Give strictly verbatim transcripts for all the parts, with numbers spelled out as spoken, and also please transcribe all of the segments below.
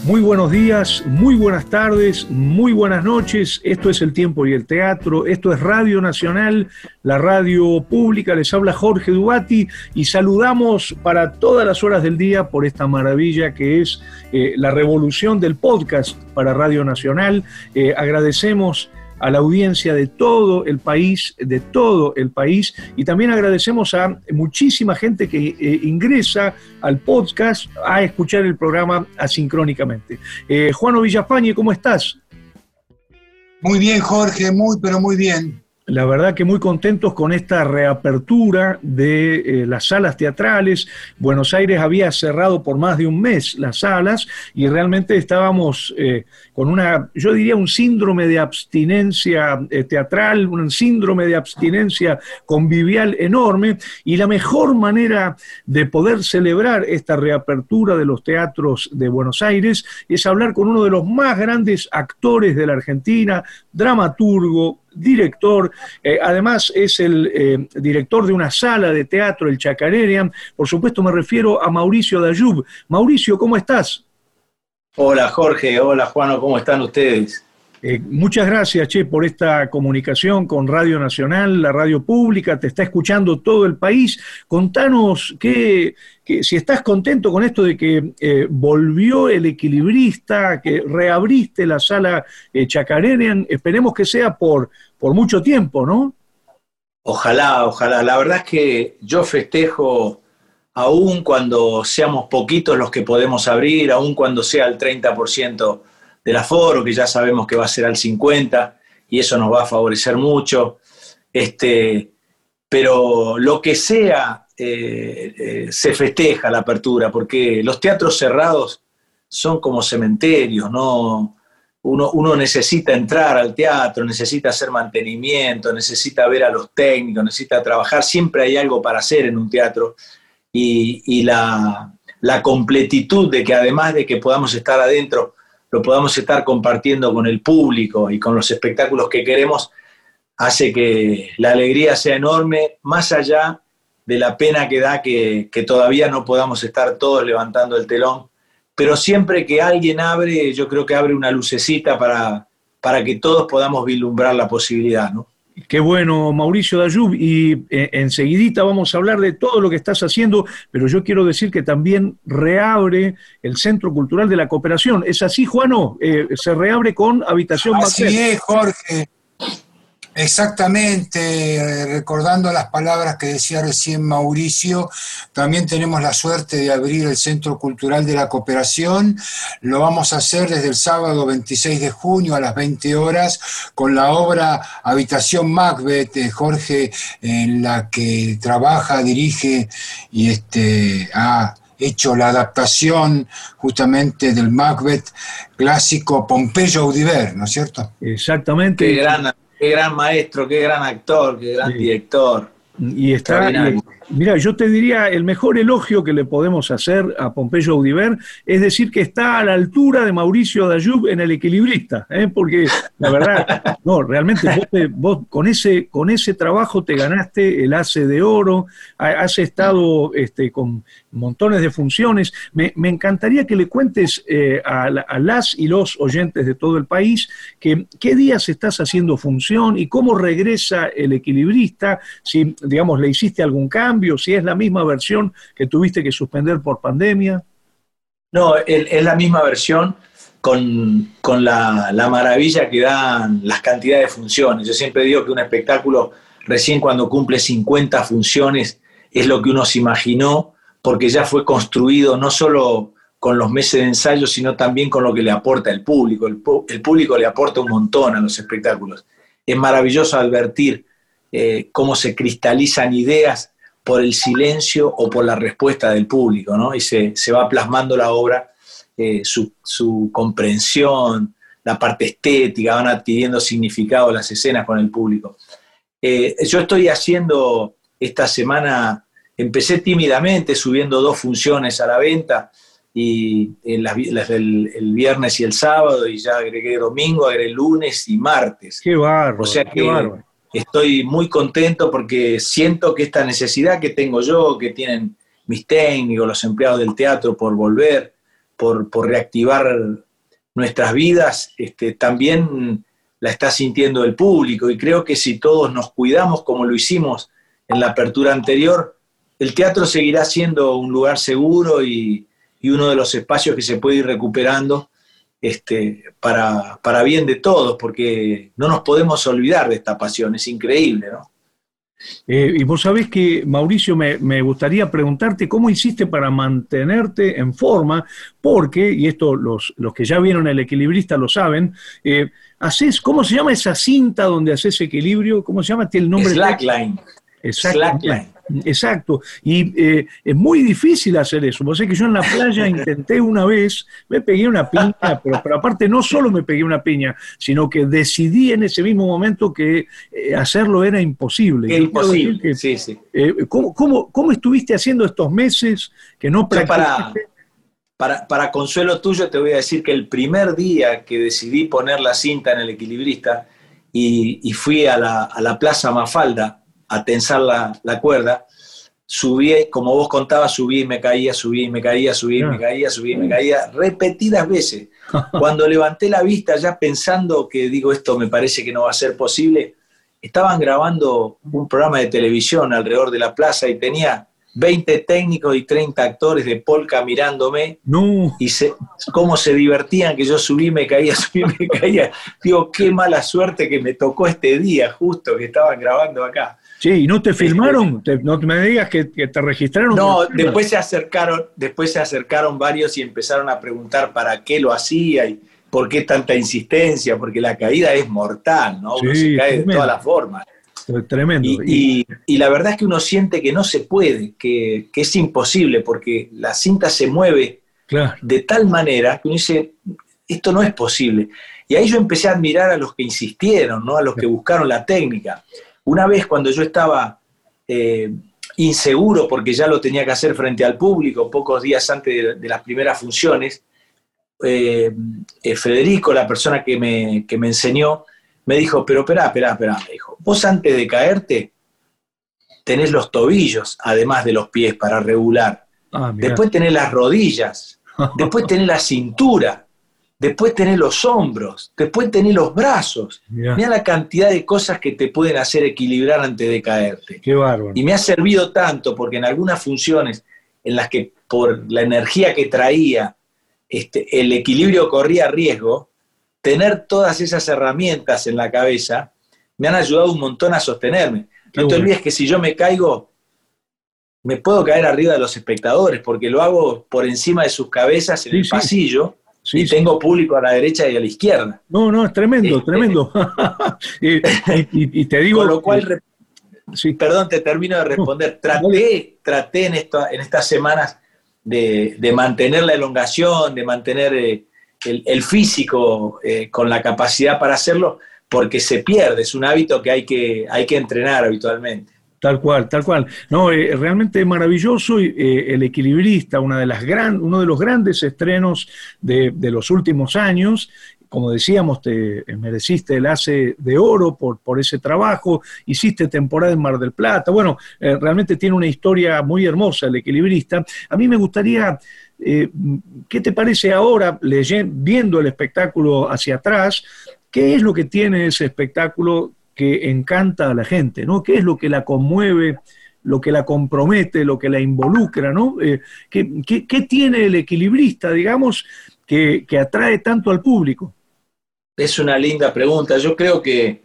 Muy buenos días, muy buenas tardes, muy buenas noches. Esto es El Tiempo y el Teatro, esto es Radio Nacional, la radio pública. Les habla Jorge Dubati y saludamos para todas las horas del día por esta maravilla que es eh, la revolución del podcast para Radio Nacional. Eh, agradecemos a la audiencia de todo el país, de todo el país, y también agradecemos a muchísima gente que eh, ingresa al podcast a escuchar el programa asincrónicamente. Eh, Juano Villafañe, ¿cómo estás? Muy bien, Jorge, muy, pero muy bien. La verdad que muy contentos con esta reapertura de eh, las salas teatrales. Buenos Aires había cerrado por más de un mes las salas y realmente estábamos eh, con una, yo diría un síndrome de abstinencia eh, teatral, un síndrome de abstinencia convivial enorme, y la mejor manera de poder celebrar esta reapertura de los teatros de Buenos Aires es hablar con uno de los más grandes actores de la Argentina, dramaturgo, director, eh, además es el eh, director de una sala de teatro, el Chacarerian. Por supuesto me refiero a Mauricio Dayub. Mauricio, ¿cómo estás? Hola Jorge, hola Juano, ¿cómo están ustedes? Eh, muchas gracias, Che, por esta comunicación con Radio Nacional, la radio pública, te está escuchando todo el país. Contanos que, que si estás contento con esto de que eh, volvió El Equilibrista, que reabriste la sala eh, Chacarerian, esperemos que sea por, por mucho tiempo, ¿no? Ojalá, ojalá. La verdad es que yo festejo aún cuando seamos poquitos los que podemos abrir, aún cuando sea el treinta por ciento del aforo, que ya sabemos que va a ser al cincuenta por ciento, y eso nos va a favorecer mucho. Este, pero lo que sea, eh, eh, se festeja la apertura, porque los teatros cerrados son como cementerios, ¿no? Uno, uno necesita entrar al teatro, necesita hacer mantenimiento, necesita ver a los técnicos, necesita trabajar, siempre hay algo para hacer en un teatro, y, y la, la completitud de que además de que podamos estar adentro, lo podamos estar compartiendo con el público y con los espectáculos que queremos, hace que la alegría sea enorme, más allá de la pena que da que, que todavía no podamos estar todos levantando el telón, pero siempre que alguien abre, yo creo que abre una lucecita para, para que todos podamos vislumbrar la posibilidad, ¿no? Qué bueno, Mauricio Dayub, y eh, enseguidita vamos a hablar de todo lo que estás haciendo, pero yo quiero decir que también reabre el Centro Cultural de la Cooperación. ¿Es así, Juano? Eh, se reabre con Habitación Así Macbeth. es, Jorge. Exactamente, recordando las palabras que decía recién Mauricio, también tenemos la suerte de abrir el Centro Cultural de la Cooperación. Lo vamos a hacer desde el sábado veintiséis de junio a las veinte horas con la obra Habitación Macbeth, de Jorge, en la que trabaja, dirige y este, ha hecho la adaptación justamente del Macbeth clásico Pompeyo Audiver, ¿no es cierto? Exactamente. Qué gran Qué gran maestro, qué gran actor, qué gran sí. director. Y está, y, mira, yo te diría, el mejor elogio que le podemos hacer a Pompeyo Audiver es decir que está a la altura de Mauricio Dayub en El Equilibrista, ¿eh? Porque la verdad, no, realmente vos, te, vos con, ese, con ese trabajo te ganaste el Ace de Oro, has estado este, con montones de funciones. Me, me encantaría que le cuentes eh, a, a las y los oyentes de todo el país que qué días estás haciendo función y cómo regresa El Equilibrista, si digamos, ¿le hiciste algún cambio? ¿Si es la misma versión que tuviste que suspender por pandemia? No, es la misma versión con, con la, la maravilla que dan las cantidades de funciones. Yo siempre digo que un espectáculo, recién cuando cumple cincuenta funciones, es lo que uno se imaginó, porque ya fue construido no solo con los meses de ensayo, sino también con lo que le aporta el público. El, el público le aporta un montón a los espectáculos. Es maravilloso advertir Eh, cómo se cristalizan ideas por el silencio o por la respuesta del público, ¿no? Y se, se va plasmando la obra, eh, su, su comprensión, la parte estética, van adquiriendo significado las escenas con el público. Eh, yo estoy haciendo esta semana, empecé tímidamente subiendo dos funciones a la venta, y en las, las del el viernes y el sábado, y ya agregué domingo, agregué lunes y martes. ¡Qué bárbaro! O sea qué que bárbaro. Estoy muy contento porque siento que esta necesidad que tengo yo, que tienen mis técnicos, los empleados del teatro por volver, por, por reactivar nuestras vidas, este, también la está sintiendo el público, y creo que si todos nos cuidamos como lo hicimos en la apertura anterior, el teatro seguirá siendo un lugar seguro y, y uno de los espacios que se puede ir recuperando este, para, para bien de todos, porque no nos podemos olvidar de esta pasión, es increíble, ¿no? Eh, y vos sabés que, Mauricio, me, me gustaría preguntarte cómo hiciste para mantenerte en forma, porque, y esto los, los que ya vieron El Equilibrista lo saben, eh, haces, ¿cómo se llama esa cinta donde haces equilibrio? ¿Cómo se llama? ¿Tiene el nombre? Slackline. Slackline. Exacto, y eh, es muy difícil hacer eso. Vos sabés que yo en la playa intenté una vez, me pegué una piña, pero, pero aparte no solo me pegué una piña, sino que decidí en ese mismo momento que eh, hacerlo era imposible. Es imposible, que, sí, sí. Eh, ¿cómo, cómo, ¿Cómo estuviste haciendo estos meses que no practicaste? Para, para, para consuelo tuyo te voy a decir que el primer día que decidí poner la cinta en El Equilibrista y, y fui a la, a la Plaza Mafalda a tensar la, la cuerda, subí, como vos contabas, subí y me caía, subí y me caía, subí y me caía, subí y me caía, repetidas veces. Cuando levanté la vista ya pensando que, digo, esto me parece que no va a ser posible, estaban grabando un programa de televisión alrededor de la plaza y tenía veinte técnicos y treinta actores de polka mirándome, no. y se, cómo se divertían que yo subí, me caía, subí, me caía. Digo, qué mala suerte que me tocó este día, justo que estaban grabando acá. Sí, ¿y no te filmaron? Este, no me digas que, que te registraron. No, después se acercaron, después se acercaron varios y empezaron a preguntar para qué lo hacía y por qué tanta insistencia, porque la caída es mortal, ¿no? Uno sí, se cae tremendo. de todas las formas. Tremendo. Y, y, y la verdad es que uno siente que no se puede, que, que es imposible, porque la cinta se mueve claro. de tal manera que uno dice, esto no es posible. Y ahí yo empecé a admirar a los que insistieron, ¿no? A los que buscaron la técnica. Una vez cuando yo estaba eh, inseguro porque ya lo tenía que hacer frente al público, pocos días antes de, de las primeras funciones, eh, eh, Federico, la persona que me, que me enseñó, me dijo, pero esperá, esperá, esperá, me dijo, vos antes de caerte tenés los tobillos, además de los pies para regular, ah, después tenés las rodillas, después tenés la cintura, después tenés los hombros, después tenés los brazos. Mirá. Mirá la cantidad de cosas que te pueden hacer equilibrar antes de caerte. Qué bárbaro. Y me ha servido tanto porque en algunas funciones en las que por la energía que traía este, el equilibrio corría riesgo, tener todas esas herramientas en la cabeza me han ayudado un montón a sostenerme. Qué no te bueno. olvides que si yo me caigo, me puedo caer arriba de los espectadores porque lo hago por encima de sus cabezas en sí, el sí. pasillo. Sí, y sí. tengo público a la derecha y a la izquierda. No, no, es tremendo, este, tremendo. y, y, y te digo... Con lo cual, sí. perdón, te termino de responder. No, traté, traté en, esto, en estas semanas de, de mantener la elongación, de mantener eh, el, el físico eh, con la capacidad para hacerlo, porque se pierde, es un hábito que hay que, hay que entrenar habitualmente. Tal cual, tal cual. No, eh, realmente maravilloso. Eh, El Equilibrista, una de las gran, uno de los grandes estrenos de, de los últimos años. Como decíamos, te mereciste el Hace de Oro por, por ese trabajo. Hiciste temporada en Mar del Plata. Bueno, eh, realmente tiene una historia muy hermosa El Equilibrista. A mí me gustaría, eh, ¿qué te parece ahora, leyendo, viendo el espectáculo hacia atrás? ¿Qué es lo que tiene ese espectáculo que encanta a la gente, ¿no? ¿Qué es lo que la conmueve, lo que la compromete, lo que la involucra, ¿no? Eh, ¿qué, qué, ¿Qué tiene El Equilibrista, digamos, que, que atrae tanto al público? Es una linda pregunta. Yo creo que,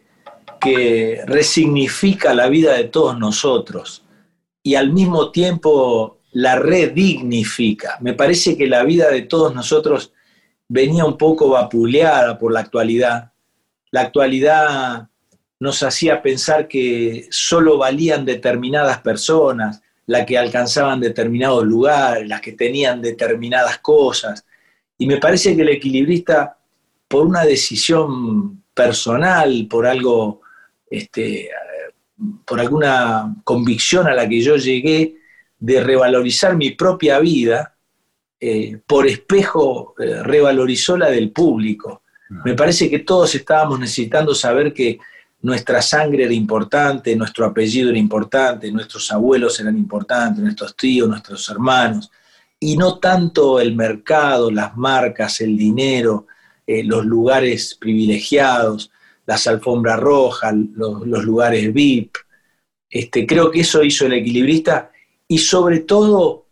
que resignifica la vida de todos nosotros y al mismo tiempo la redignifica. Me parece que la vida de todos nosotros venía un poco vapuleada por la actualidad. La actualidad nos hacía pensar que solo valían determinadas personas, las que alcanzaban determinados lugares, las que tenían determinadas cosas. Y me parece que El Equilibrista, por una decisión personal, por algo, este, por alguna convicción a la que yo llegué de revalorizar mi propia vida, eh, por espejo eh, revalorizó la del público. Me parece que todos estábamos necesitando saber que nuestra sangre era importante, nuestro apellido era importante, nuestros abuelos eran importantes, nuestros tíos, nuestros hermanos. y no tanto el mercado, las marcas, el dinero, eh, los lugares privilegiados, las alfombras rojas, los, los lugares V I P. Este, creo que eso hizo El Equilibrista, y sobre todo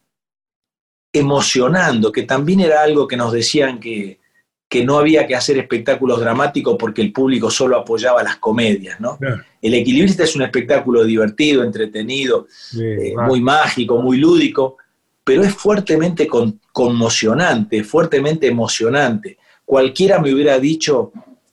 emocionando, que también era algo que nos decían que, que no había que hacer espectáculos dramáticos porque el público solo apoyaba las comedias, ¿no? Claro. El Equilibrista es un espectáculo divertido, entretenido, sí, eh, wow. muy mágico, muy lúdico, pero es fuertemente con, conmocionante, fuertemente emocionante. Cualquiera me hubiera dicho,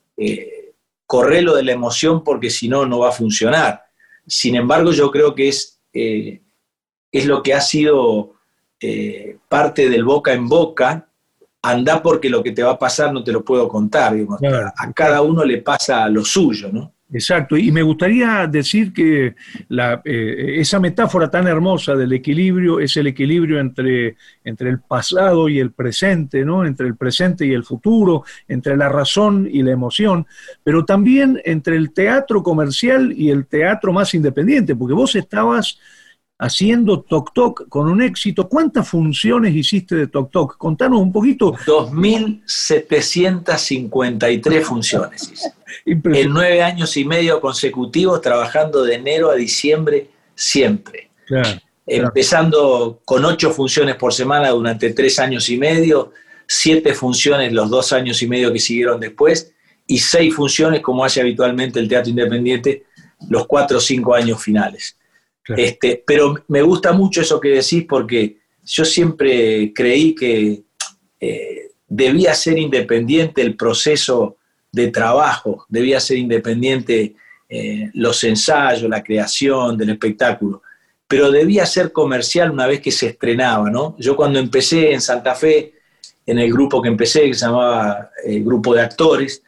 eh, correlo de la emoción porque si no, no va a funcionar. Sin embargo, yo creo que es, eh, es lo que ha sido eh, parte del boca en boca. Andá porque lo que te va a pasar no te lo puedo contar. Digamos, claro. A cada uno le pasa lo suyo, ¿no? Exacto, y me gustaría decir que la, eh, esa metáfora tan hermosa del equilibrio es el equilibrio entre, entre el pasado y el presente, ¿no? Entre el presente y el futuro, entre la razón y la emoción, pero también entre el teatro comercial y el teatro más independiente, porque vos estabas haciendo Toc Toc con un éxito. ¿Cuántas funciones hiciste de Toc Toc? Contanos un poquito. dos mil setecientas cincuenta y tres funciones hice. En nueve años y medio consecutivos, trabajando de enero a diciembre siempre. Claro, Empezando claro. con ocho funciones por semana durante tres años y medio, siete funciones los dos años y medio que siguieron después, y seis funciones, como hace habitualmente el teatro independiente, los cuatro o cinco años finales. Claro. Este, pero me gusta mucho eso que decís, porque yo siempre creí que eh, debía ser independiente el proceso de trabajo, debía ser independiente eh, los ensayos, la creación del espectáculo, pero debía ser comercial una vez que se estrenaba, ¿no? Yo cuando empecé en Santa Fe, en el grupo que empecé, que se llamaba el eh, Grupo de Actores,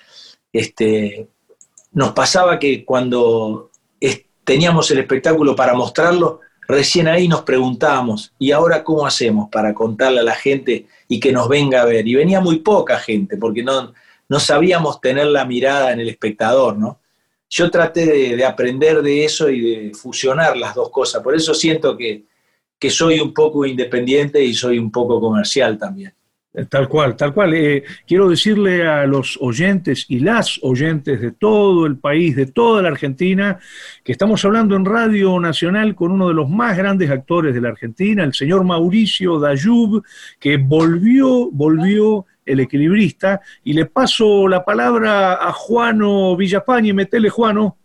este, nos pasaba que cuando teníamos el espectáculo para mostrarlo, recién ahí nos preguntábamos, ¿y ahora cómo hacemos para contarle a la gente y que nos venga a ver? Y venía muy poca gente, porque no, no sabíamos tener la mirada en el espectador, ¿no? Yo traté de, de aprender de eso y de fusionar las dos cosas, por eso siento que, que soy un poco independiente y soy un poco comercial también. Tal cual, tal cual. Eh, quiero decirle a los oyentes y las oyentes de todo el país, de toda la Argentina, que estamos hablando en Radio Nacional con uno de los más grandes actores de la Argentina, el señor Mauricio Dayub, que volvió, volvió El Equilibrista, y le paso la palabra a Juano Villafañe. Metele, Juano.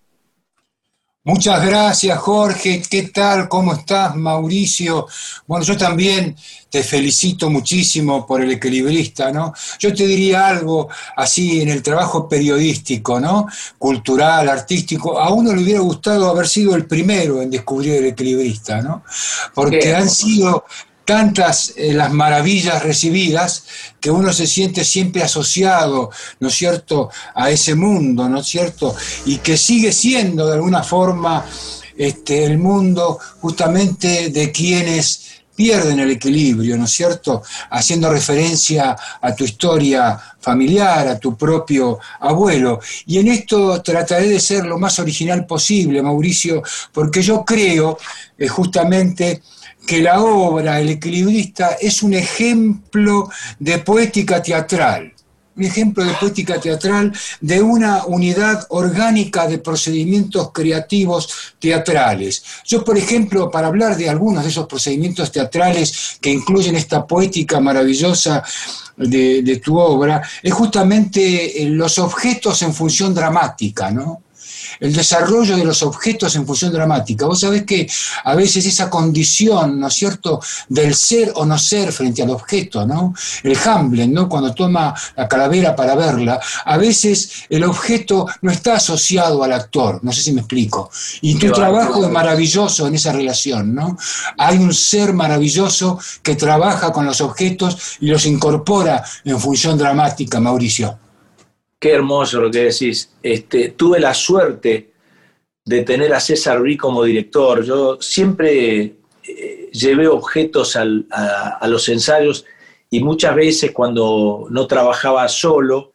Muchas gracias, Jorge. ¿Qué tal? ¿Cómo estás, Mauricio? Bueno, yo también te felicito muchísimo por El Equilibrista, ¿no? Yo te diría algo así en el trabajo periodístico, ¿no? Cultural, artístico. A uno le hubiera gustado haber sido el primero en descubrir El Equilibrista, ¿no? Porque Bien. han sido tantas eh, las maravillas recibidas que uno se siente siempre asociado, ¿no es cierto?, a ese mundo, ¿no es cierto?, y que sigue siendo de alguna forma este, el mundo justamente de quienes pierden el equilibrio, ¿no es cierto?, haciendo referencia a tu historia familiar, a tu propio abuelo. Y en esto trataré de ser lo más original posible, Mauricio, porque yo creo eh, justamente que la obra El Equilibrista es un ejemplo de poética teatral, un ejemplo de poética teatral de una unidad orgánica de procedimientos creativos teatrales. Yo, por ejemplo, para hablar de algunos de esos procedimientos teatrales que incluyen esta poética maravillosa de, de tu obra, es justamente los objetos en función dramática, ¿no? El desarrollo de los objetos en función dramática. Vos sabés que a veces esa condición, ¿no es cierto?, del ser o no ser frente al objeto, ¿no? El Hamlet, ¿no?, cuando toma la calavera para verla, a veces el objeto no está asociado al actor, no sé si me explico. Y tu trabajo es maravilloso en esa relación, ¿no? Hay un ser maravilloso que trabaja con los objetos y los incorpora en función dramática, Mauricio. Qué hermoso lo que decís. Este, tuve la suerte de tener a César Brí como director. Yo siempre eh, llevé objetos al, a, a los ensayos, y muchas veces cuando no trabajaba solo,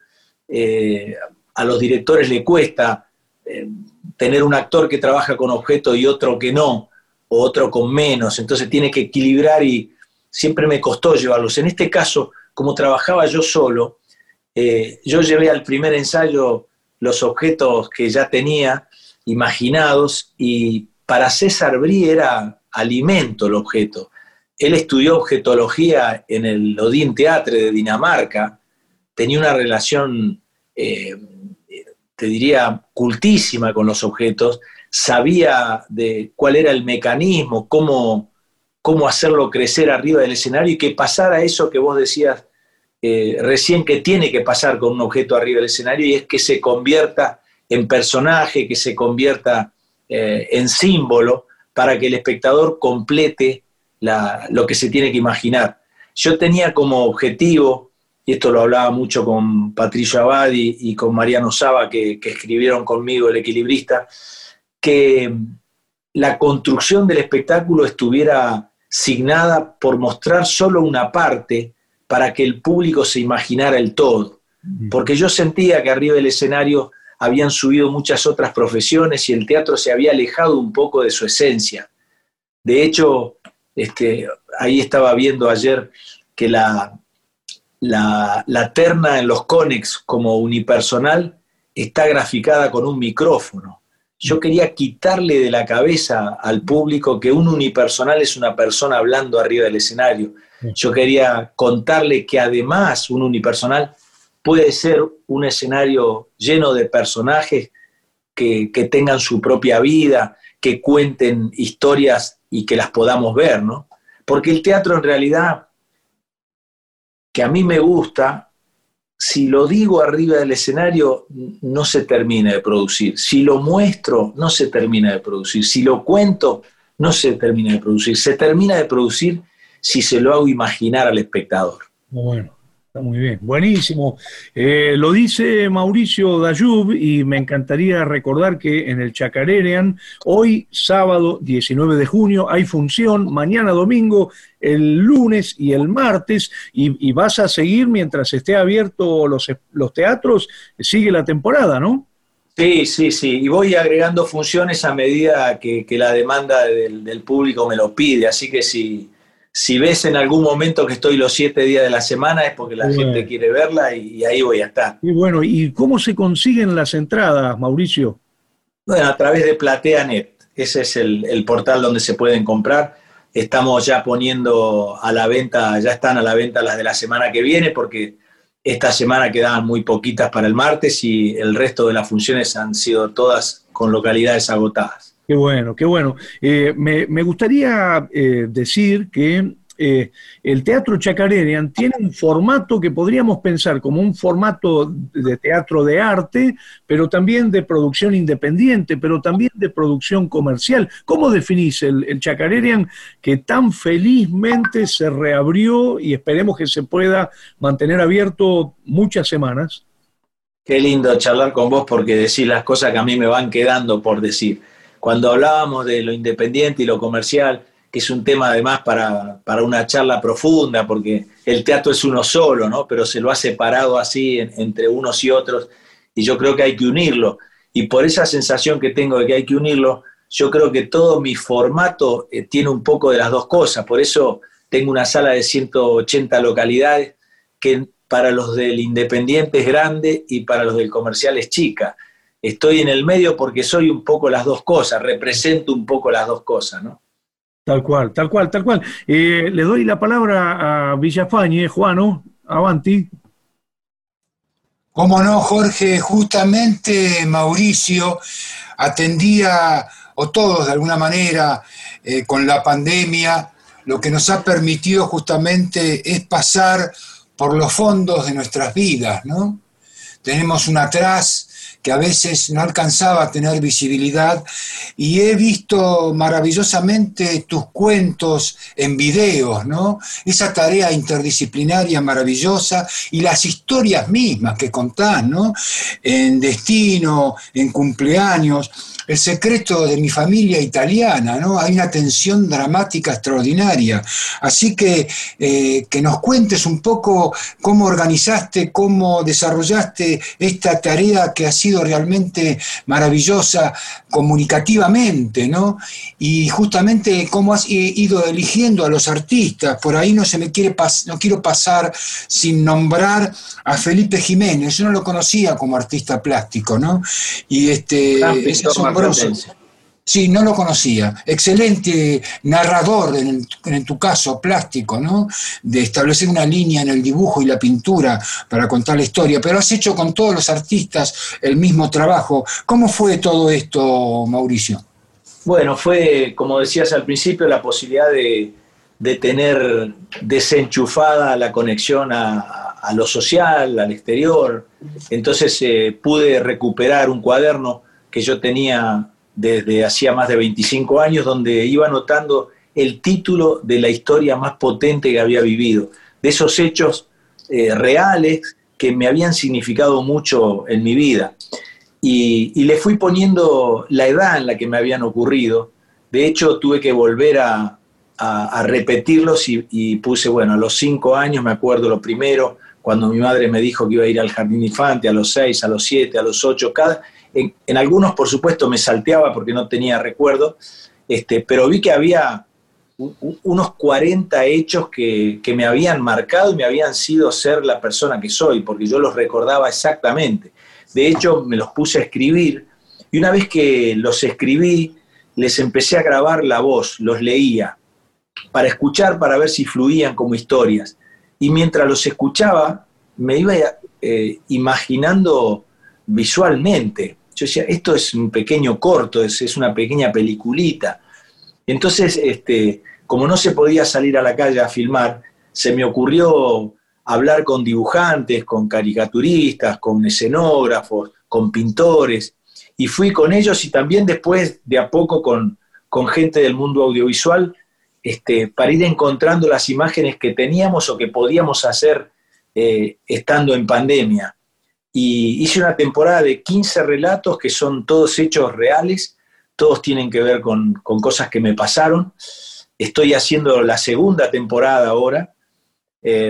eh, a los directores le cuesta eh, tener un actor que trabaja con objetos y otro que no, o otro con menos. Entonces tiene que equilibrar, y siempre me costó llevarlos. En este caso, como trabajaba yo solo, eh, yo llevé al primer ensayo los objetos que ya tenía imaginados, y para César Brie era alimento el objeto. Él estudió objetología en el Odin Teatre de Dinamarca, tenía una relación, eh, te diría, cultísima con los objetos, sabía de cuál era el mecanismo, cómo, cómo hacerlo crecer arriba del escenario y que pasara eso que vos decías eh, recién, que tiene que pasar con un objeto arriba del escenario, y es que se convierta en personaje, que se convierta eh, en símbolo, para que el espectador complete la, lo que se tiene que imaginar. Yo tenía como objetivo, y esto lo hablaba mucho con Patricio Abad y, y con Mariano Saba, que, que escribieron conmigo El Equilibrista, que la construcción del espectáculo estuviera signada por mostrar solo una parte para que el público se imaginara el todo. Porque yo sentía que arriba del escenario habían subido muchas otras profesiones y el teatro se había alejado un poco de su esencia. De hecho, este, ahí estaba viendo ayer que la, la, la terna en los Conex como unipersonal está graficada con un micrófono. Yo quería quitarle de la cabeza al público que un unipersonal es una persona hablando arriba del escenario. Yo quería contarle que además un unipersonal puede ser un escenario lleno de personajes que, que tengan su propia vida, que cuenten historias y que las podamos ver, ¿no? Porque el teatro en realidad, que a mí me gusta, si lo digo arriba del escenario, no se termina de producir. Si lo muestro, no se termina de producir. Si lo cuento, no se termina de producir. Se termina de producir si se lo hago imaginar al espectador. Bueno. Está muy bien, buenísimo. Eh, lo dice Mauricio Dayub y me encantaría recordar que en el Chacarerean, hoy sábado diecinueve de junio, hay función, mañana domingo, el lunes y el martes, y, y vas a seguir mientras esté abierto los, los teatros, sigue la temporada, ¿no? Sí, sí, sí, y voy agregando funciones a medida que, que la demanda del, del público me lo pide, así que si... Si ves en algún momento que estoy los siete días de la semana es porque la bueno. gente quiere verla y, y ahí voy a estar. Y bueno, ¿y cómo se consiguen las entradas, Mauricio? Bueno, a través de Platea punto net. Ese es el, el portal donde se pueden comprar. Estamos ya poniendo a la venta, ya están a la venta las de la semana que viene, porque esta semana quedaban muy poquitas para el martes y el resto de las funciones han sido todas con localidades agotadas. Qué bueno, qué bueno. Eh, me, me gustaría eh, decir que eh, el Teatro Chacarerean tiene un formato que podríamos pensar como un formato de teatro de arte, pero también de producción independiente, pero también de producción comercial. ¿Cómo definís el, el Chacarerean, que tan felizmente se reabrió y esperemos que se pueda mantener abierto muchas semanas? Qué lindo charlar con vos, porque decís las cosas que a mí me van quedando por decir. Cuando hablábamos de lo independiente y lo comercial, que es un tema además para, para una charla profunda, porque el teatro es uno solo, ¿no? Pero se lo ha separado así en, entre unos y otros, y yo creo que hay que unirlo. Y por esa sensación que tengo de que hay que unirlo, yo creo que todo mi formato eh, tiene un poco de las dos cosas. Por eso tengo una sala de ciento ochenta localidades que para los del independiente es grande y para los del comercial es chica. Estoy en el medio porque soy un poco las dos cosas, represento un poco las dos cosas, ¿no? Tal cual, tal cual, tal cual. Eh, le doy la palabra a Villafañe, Juano, avanti. Cómo no, Jorge, justamente Mauricio atendía, o todos de alguna manera, eh, con la pandemia, lo que nos ha permitido justamente es pasar por los fondos de nuestras vidas, ¿no? Tenemos un atrás que a veces no alcanzaba a tener visibilidad, y he visto maravillosamente tus cuentos en videos, ¿no? Esa tarea interdisciplinaria maravillosa y las historias mismas que contás, ¿no? En Destino, en Cumpleaños, El secreto de mi familia italiana, ¿no? Hay una tensión dramática extraordinaria. Así que eh, que nos cuentes un poco cómo organizaste, cómo desarrollaste esta tarea que ha sido sido realmente maravillosa comunicativamente, ¿no? Y justamente cómo has ido eligiendo a los artistas. Por ahí no se me quiere pas- no quiero pasar sin nombrar a Felipe Jiménez. Yo no lo conocía como artista plástico, ¿no? Y este, es asombroso. Sí, no lo conocía. Excelente narrador, en, el, en tu caso, plástico, ¿no? De establecer una línea en el dibujo y la pintura para contar la historia. Pero has hecho con todos los artistas el mismo trabajo. ¿Cómo fue todo esto, Mauricio? Bueno, fue, como decías al principio, la posibilidad de, de tener desenchufada la conexión a, a lo social, al exterior. Entonces eh, pude recuperar un cuaderno que yo tenía desde hacía más de veinticinco años, donde iba anotando el título de la historia más potente que había vivido, de esos hechos eh, reales que me habían significado mucho en mi vida. Y, y le fui poniendo la edad en la que me habían ocurrido. De hecho, tuve que volver a, a, a repetirlos y, y puse, bueno, a los cinco años me acuerdo lo primero, cuando mi madre me dijo que iba a ir al jardín infante, a los seis, a los siete, a los ocho, cada... En, en algunos, por supuesto, me salteaba porque no tenía recuerdo, este, pero vi que había un, unos cuarenta hechos que, que me habían marcado y me habían sido ser la persona que soy, porque yo los recordaba exactamente. De hecho, me los puse a escribir, y una vez que los escribí, les empecé a grabar la voz, los leía, para escuchar, para ver si fluían como historias. Y mientras los escuchaba, me iba eh, imaginando visualmente. Yo decía, esto es un pequeño corto, es, es una pequeña peliculita. Entonces, este, como no se podía salir a la calle a filmar, se me ocurrió hablar con dibujantes, con caricaturistas, con escenógrafos, con pintores, y fui con ellos y también después, de a poco, con, con gente del mundo audiovisual, este, para ir encontrando las imágenes que teníamos o que podíamos hacer eh, estando en pandemia. Y hice una temporada de quince relatos que son todos hechos reales, todos tienen que ver con, con cosas que me pasaron. Estoy haciendo la segunda temporada ahora. Eh,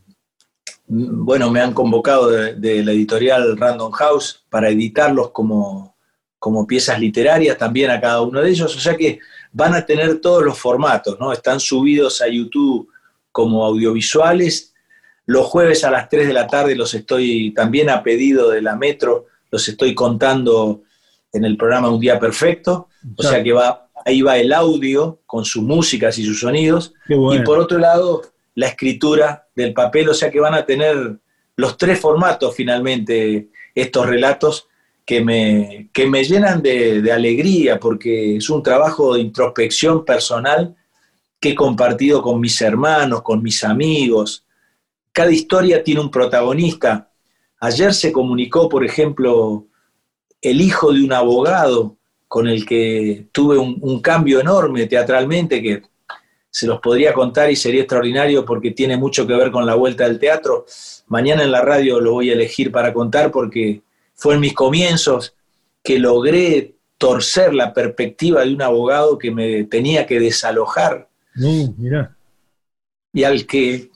bueno, me han convocado de, de la editorial Random House para editarlos como, como piezas literarias también a cada uno de ellos, o sea que van a tener todos los formatos, ¿no? Están subidos a YouTube como audiovisuales. Los jueves a las tres de la tarde los estoy, también a pedido de la Metro, los estoy contando en el programa Un Día Perfecto. O sea que va, ahí va el audio con sus músicas y sus sonidos. Bueno. Y por otro lado, la escritura del papel. O sea que van a tener los tres formatos finalmente estos relatos que me, que me llenan de, de alegría, porque es un trabajo de introspección personal que he compartido con mis hermanos, con mis amigos. Cada historia tiene un protagonista. Ayer se comunicó, por ejemplo, el hijo de un abogado con el que tuve un, un cambio enorme teatralmente, que se los podría contar y sería extraordinario porque tiene mucho que ver con la vuelta del teatro. Mañana en la radio lo voy a elegir para contar porque fue en mis comienzos que logré torcer la perspectiva de un abogado que me tenía que desalojar. No, mirá. Y al que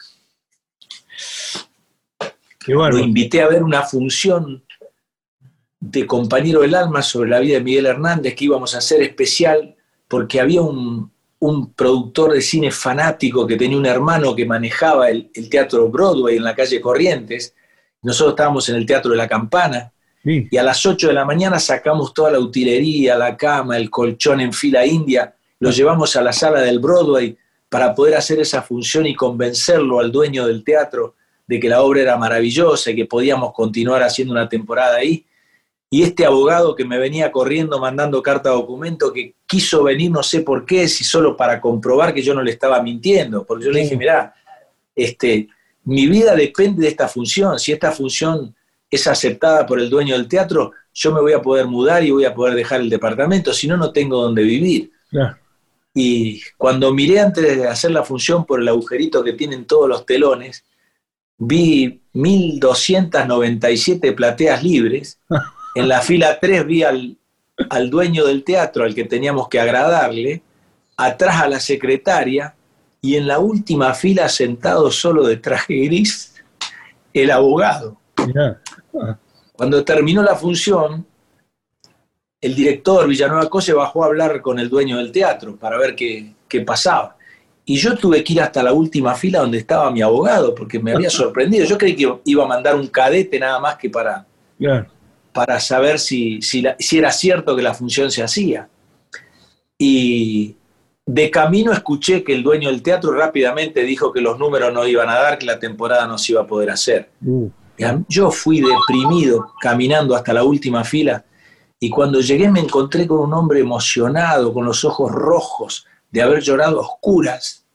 Qué bárbaro. Lo invité a ver una función de Compañero del Alma sobre la vida de Miguel Hernández que íbamos a hacer especial porque había un, un productor de cine fanático que tenía un hermano que manejaba el, el teatro Broadway en la calle Corrientes. Nosotros estábamos en el Teatro de la Campana. Sí. Y a las ocho de la mañana sacamos toda la utilería, la cama, el colchón en fila india, lo llevamos a la sala del Broadway para poder hacer esa función y convencerlo al dueño del teatro de que la obra era maravillosa y que podíamos continuar haciendo una temporada ahí. Y este abogado que me venía corriendo mandando carta de documento, que quiso venir no sé por qué, si solo para comprobar que yo no le estaba mintiendo, porque yo le dije, mirá, este, mi vida depende de esta función, si esta función es aceptada por el dueño del teatro, yo me voy a poder mudar y voy a poder dejar el departamento, si no, no tengo dónde vivir. Yeah. Y cuando miré antes de hacer la función por el agujerito que tienen todos los telones, vi mil doscientas noventa y siete plateas libres. En la fila tres vi al, al dueño del teatro, al que teníamos que agradarle, atrás a la secretaria, y en la última fila, sentado solo de traje gris, el abogado. Yeah. Ah. Cuando terminó la función, el director Villanueva Cose bajó a hablar con el dueño del teatro para ver qué, qué pasaba. Y yo tuve que ir hasta la última fila donde estaba mi abogado, porque me había sorprendido. Yo creí que iba a mandar un cadete nada más que para, yeah. para saber si, si, la, si era cierto que la función se hacía. Y de camino escuché que el dueño del teatro rápidamente dijo que los números no iban a dar, que la temporada no se iba a poder hacer. Uh. Yo fui deprimido caminando hasta la última fila, y cuando llegué me encontré con un hombre emocionado, con los ojos rojos, de haber llorado a oscuras,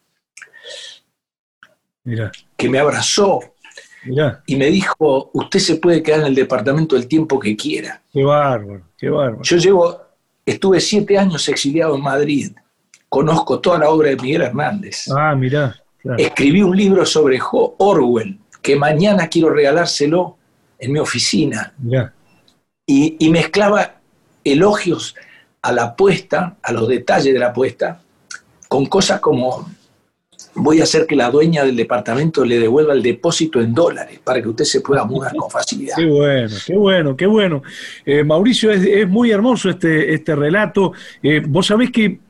Mirá. que me abrazó Mirá. y me dijo, usted se puede quedar en el departamento el tiempo que quiera. Qué bárbaro, qué bárbaro. Yo llevo, estuve siete años exiliado en Madrid, conozco toda la obra de Miguel Hernández. Ah, mirá. Claro. Escribí un libro sobre Orwell, que mañana quiero regalárselo en mi oficina. Mirá. Y, y mezclaba elogios a la apuesta, a los detalles de la apuesta, con cosas como voy a hacer que la dueña del departamento le devuelva el depósito en dólares para que usted se pueda mudar con facilidad. Qué bueno, qué bueno, qué bueno. Eh, Mauricio, es, es muy hermoso este, este relato. Eh, vos sabés que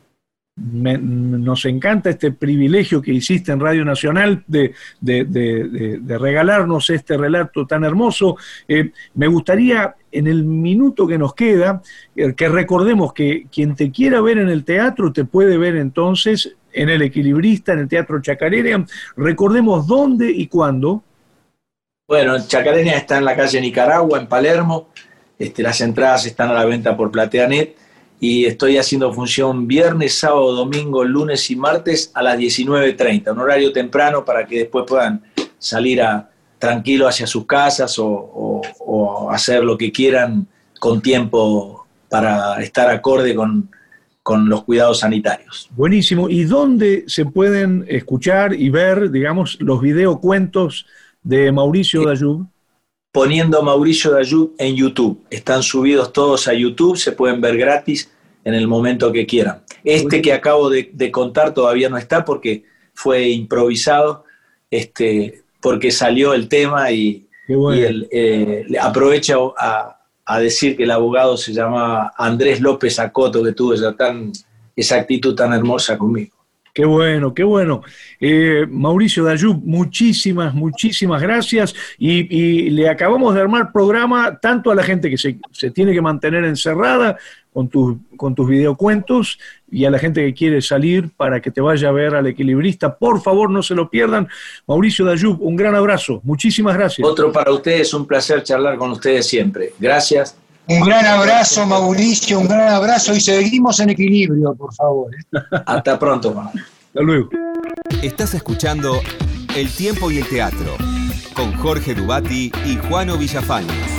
me, nos encanta este privilegio que hiciste en Radio Nacional de, de, de, de, de regalarnos este relato tan hermoso. Eh, me gustaría, en el minuto que nos queda, eh, que recordemos que quien te quiera ver en el teatro te puede ver entonces en El Equilibrista, en el Teatro Chacarera. Recordemos dónde y cuándo. Bueno, Chacarera está en la calle Nicaragua, en Palermo. Este, las entradas están a la venta por Plateanet. Y estoy haciendo función viernes, sábado, domingo, lunes y martes a las diecinueve treinta, un horario temprano para que después puedan salir a, tranquilo hacia sus casas o, o, o hacer lo que quieran con tiempo para estar acorde con, con los cuidados sanitarios. Buenísimo. ¿Y dónde se pueden escuchar y ver, digamos, los videocuentos de Mauricio Dayub? Poniendo Mauricio Dayub en YouTube. Están subidos todos a YouTube, se pueden ver gratis en el momento que quieran. Este que acabo de, de contar todavía no está porque fue improvisado, este, porque salió el tema y, bueno. y el, eh, aprovecho a, a decir que el abogado se llamaba Andrés López Acoto, que tuvo esa, tan, esa actitud tan hermosa conmigo. Qué bueno, qué bueno. Eh, Mauricio Dayub, muchísimas, muchísimas gracias. Y, y le acabamos de armar programa tanto a la gente que se, se tiene que mantener encerrada con, tu, con tus videocuentos y a la gente que quiere salir para que te vaya a ver al Equilibrista. Por favor, no se lo pierdan. Mauricio Dayub, un gran abrazo. Muchísimas gracias. Otro para ustedes, un placer charlar con ustedes siempre. Gracias. Un gran abrazo, Mauricio, un gran abrazo y seguimos en equilibrio, por favor. Hasta pronto, Juan. Hasta luego. Estás escuchando El Tiempo y el Teatro con Jorge Dubati y Juano Villafañez.